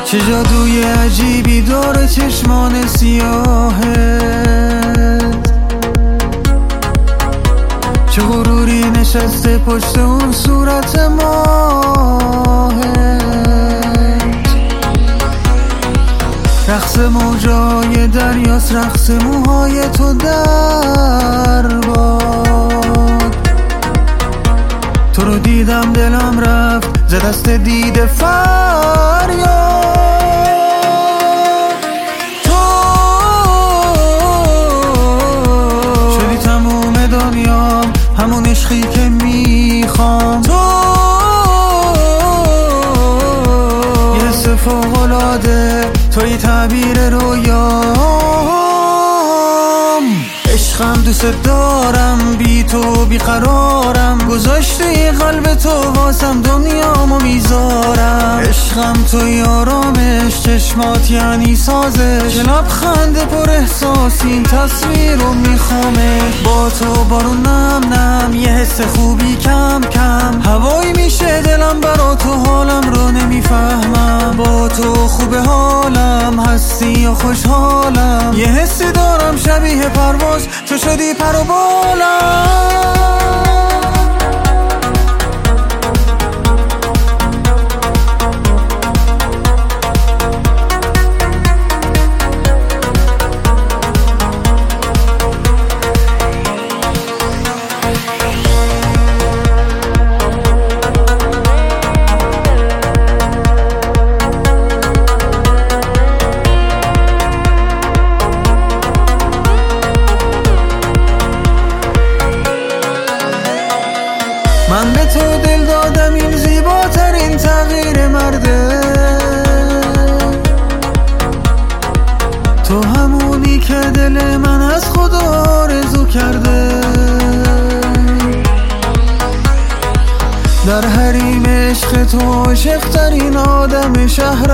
چه جادوی عجیبی داره چشمان سیاهت، چه غروری نشسته پشت اون صورت ماهت. رقص موجای دریاست، رقص موهای تو در باد. تو رو دیدم دلم رفت ز دست دیده فریاد. تو شدی تموم دنیام، همون عشقی که میخوام. تو یه حس فوق‌العاده، توی تعبیر رویام. عشقم دوست دارم، بی تو بیقرارم، گذاشتی قلب تو واسم دنیامو میذارم. عشقم توی آرامش، چشمات یعنی سازش، لبخند پر احساس، این تصویر رو میخوامه. با تو بارون نم نم، یه حس خوبی کم کم، هوایی میشه دلم برا تو، حالم رو نمیفهمم. با تو خوبه حالم، هستی یا خوشحالم، یه حسی دارم شبیه پرواز، تو شدی پر و بالم. من به تو دل دادم، این زیباترین تغییر مرده. تو همونی که دل من از خدا آرزو کرده. در حریم عشق تو عاشق‌ترین آدم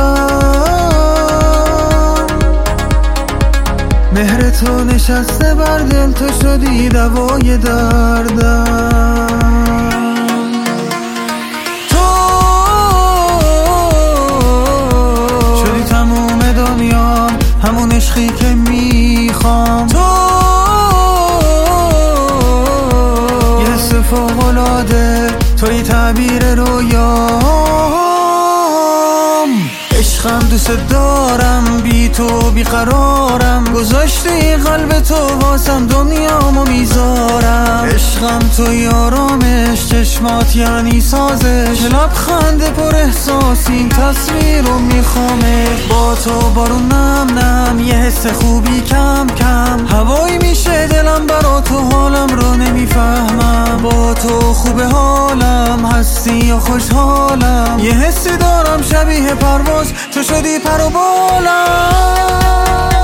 شهرم. مهر تو نشسته بر دل، تو شدی دوای دردم. همون عشقی که میخوام. تو یه حس فوق‌العاده، توی تعبیر رویام. عشقم دوست دارم، بی تو بیقرارم، گذاشتی قلب تو واسم دنیامو میذارم. عشقم توی آرامش، چشمات یعنی سازش، لبخند پر احساس، این تصویر رو میخوامه. با تو بارون نم نم، یه حس خوبی کم کم، هوایی میشه دلم برا تو، حالم رو نمیفهمم. با تو خوبه حالم، هستی یا خوشحالم، یه حسی دارم شبیه پرواز، تو شدی پر و بالم.